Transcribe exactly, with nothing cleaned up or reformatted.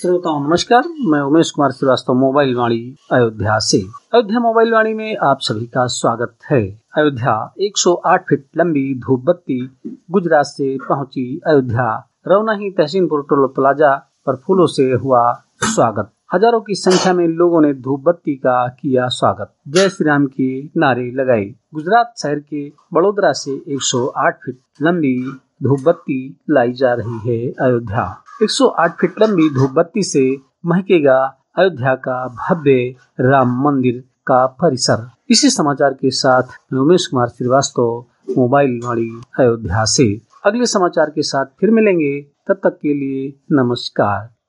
श्रोताओं नमस्कार, मैं उमेश कुमार श्रीवास्तव मोबाइल वाणी अयोध्या से। अयोध्या मोबाइल वाणी में आप सभी का स्वागत है। अयोध्या एक सौ आठ फीट लंबी धूप बत्ती गुजरात से पहुंची अयोध्या। रवनाही तहसीनपुर टोल प्लाजा पर फूलों से हुआ स्वागत। हजारों की संख्या में लोगों ने धूप बत्ती का किया स्वागत। जय श्री राम के नारे लगाए। गुजरात शहर के बड़ोदरा से एक सौ आठ फीट लंबी धूप बत्ती लाई जा रही है अयोध्या। एक सौ आठ फीट लंबी धूप बत्ती से महकेगा अयोध्या का भव्य राम मंदिर का परिसर। इसी समाचार के साथ मैं उमेश कुमार श्रीवास्तव मोबाइल वाणी अयोध्या से। अगले समाचार के साथ फिर मिलेंगे, तब तक के लिए नमस्कार।